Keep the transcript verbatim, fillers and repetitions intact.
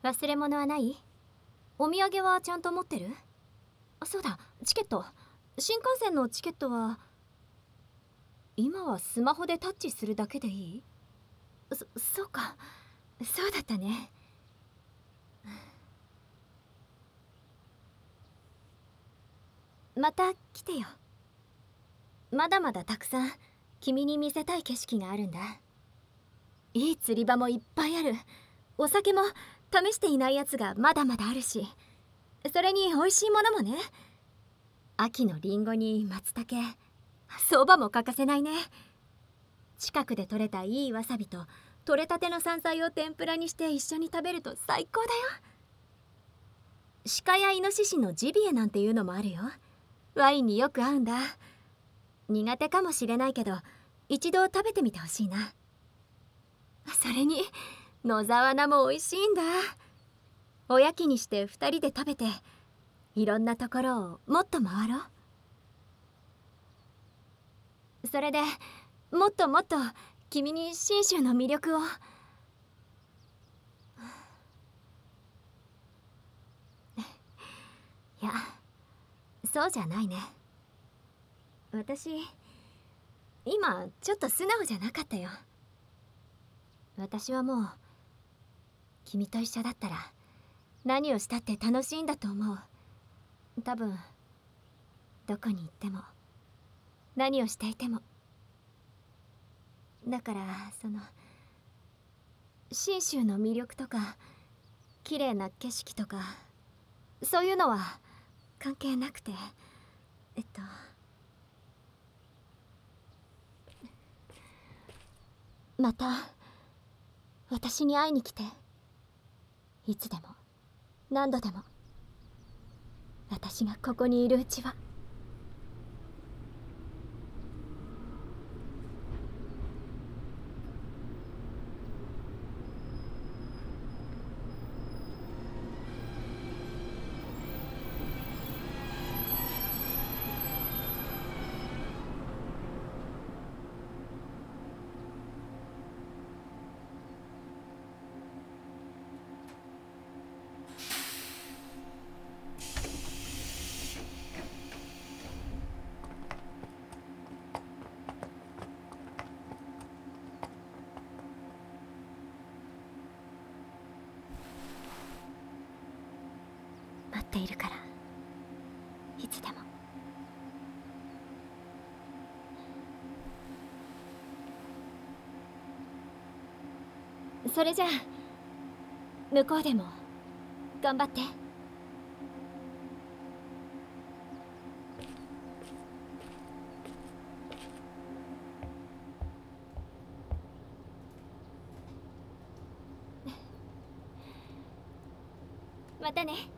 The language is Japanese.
忘れ物はない？お土産はちゃんと持ってる？そうだ、チケット。新幹線のチケットは今はスマホでタッチするだけでいい？そそうか、そうだったね。また来てよ。まだまだたくさん君に見せたい景色があるんだ。いい釣り場もいっぱいある。お酒も試していないやつがまだまだあるし、それに美味しいものもね。秋のリンゴに松茸、相場も欠かせないね。近くで採れたいいわさびと採れたての山菜を天ぷらにして一緒に食べると最高だよ。鹿やイノシシのジビエなんていうのもあるよ。ワインによく合うんだ。苦手かもしれないけど一度食べてみてほしいな。それに野沢菜も美味しいんだ。おやきにしてふたりで食べていろんなところをもっと回ろう。それでもっともっと君に信州の魅力を。いや、そうじゃないね。私今ちょっと素直じゃなかったよ。私はもう君と一緒だったら何をしたって楽しいんだと思う。多分どこに行っても何をしていても。だからその信州の魅力とか綺麗な景色とかそういうのは関係なくて、えっとまた私に会いに来て。いつでも何度でも。私がここにいるうちは。待っているから、いつでも。それじゃあ向こうでも頑張って。またね。